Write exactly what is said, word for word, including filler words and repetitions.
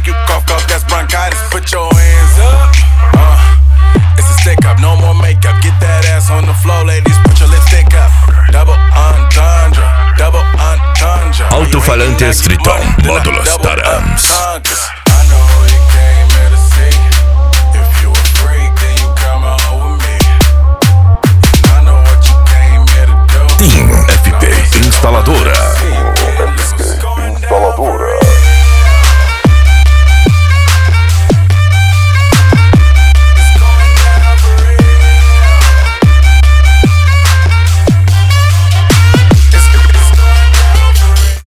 make you cough, cough, that's bronchitis. Put your hands up. Uh, it's a stick up, no more makeup. Get that ass on the floor, ladies. Put your lipstick up. Double entendre, double entendre. Alto-falante è scritto Modulo Starams.